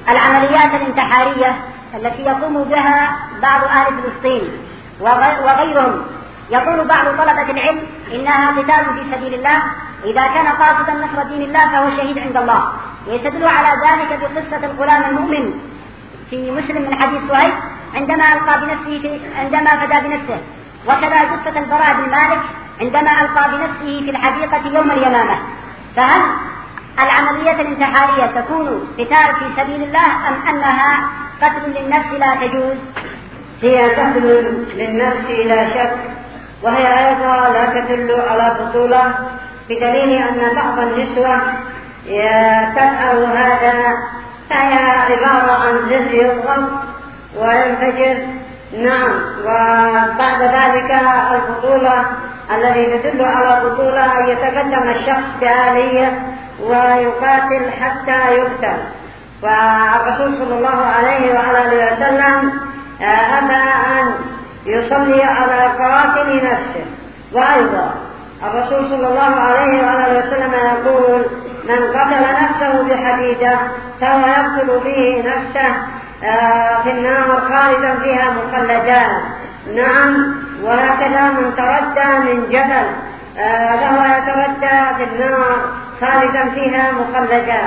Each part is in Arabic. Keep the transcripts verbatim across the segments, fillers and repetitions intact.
العمليات الانتحارية التي يقوم بها بعض أهل فلسطين وغيرهم. يقول بعض طلبة العلم إنها قتال في سبيل الله، إذا كان قاصدا نصر دين الله فهو شهيد عند الله. ويستدل على ذلك بقصة الغلام المؤمن في مسلم من حديث صهيب عندما ألقى بنفسه عندما فدى بنفسه، وكذا قصة البراء بن مالك عندما ألقى بنفسه في الحديقة يوم اليمامة. فهل العملية الانتحارية تكون قتال في سبيل الله أم أنها قتل للنفس لا تجوز؟ هي قتل للنفس لا شك، وهي أيضا لا تدل على بطولة، بدليل أن بعض النسوة تفعل هذا، فهي عبارة عن زر يضغط وينفجر. نعم. وبعد ذلك البطولة الذي تدل على بطولة أن يتقدم الشخص بآلية ويقاتل حتى يقتل. والرسول صلى الله عليه وعلى آله وسلم أبى أن يصلي على قاتل نفسه. وأيضا الرسول صلى الله عليه وعلى آله وسلم يقول: من قتل نفسه بحديدة فهو يقتل به نفسه في النار خالدا فيها مخلدا. نعم. وهكذا من تردى من جبل فهو يتردى في النار خالدا فيها مخلدا.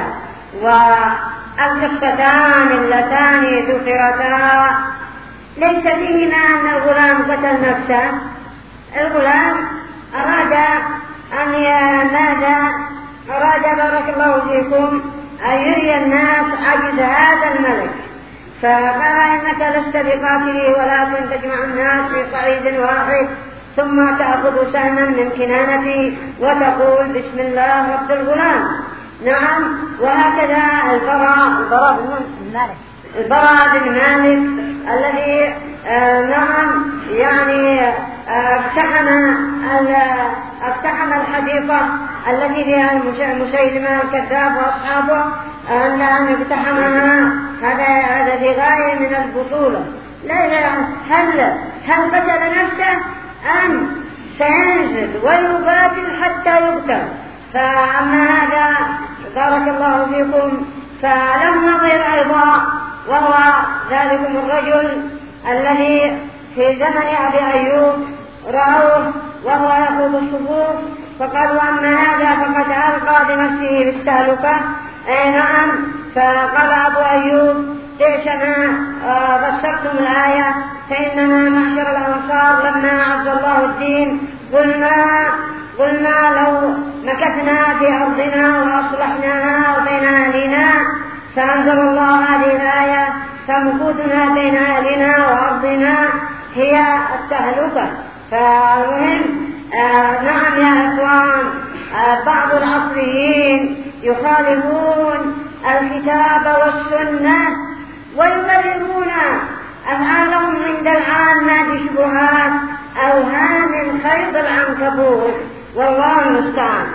والقصتان اللتان ذكرتا ليس فيهما أن الغلام قتل نفسه. الغلام أراد أن ماذا؟ أراد بارك الله فيكم أن يري الناس عجز هذا الملك، فقال: إنك لست بقاتلي ولكن تجمع الناس في صعيد واحد ثم تأخذ سهما من كنانتي وتقول بسم الله رب الغلام. نعم. وهكذا البراء البراء بن مالك البراء بن مالك الذي آه نعم يعني آه اقتحم اقتحم الحديقة التي فيها مسيلمة الكذاب وأصحابه، أن أن اقتحمها. هذا هذا في غاية من البطولة. لا لا هل هل قتل نفسه أم سينزل ويقاتل حتى يقتل؟ فأما هذا بارك الله فيكم فلم نظر أيضا، وهو ذلكم الرجل الذي في زمن أبي أيوب رأوه وهو يخوض الصفوف فقالوا: أما هذا فقد ألقى بنفسه بالتهلكة. أي نعم. فقال أبو أيوب: ليش ما فسرتم الآية؟ فإننا معشر الأنصار لما عز الله الدين قلنا قلنا لو مكثنا في أرضنا وأصلحناها وبين أهلنا، فأنزل الله هذه الآية: فمكوثنا بين أهلنا وأرضنا هي التهلكة. فالمهم آه نعم يا إخوان، آه بعض العصريين يخالفون الكتاب والسنة ويبررون أفعالهم عند العامة بشبهات أوهام خيط العنكبوت، والله المستعان.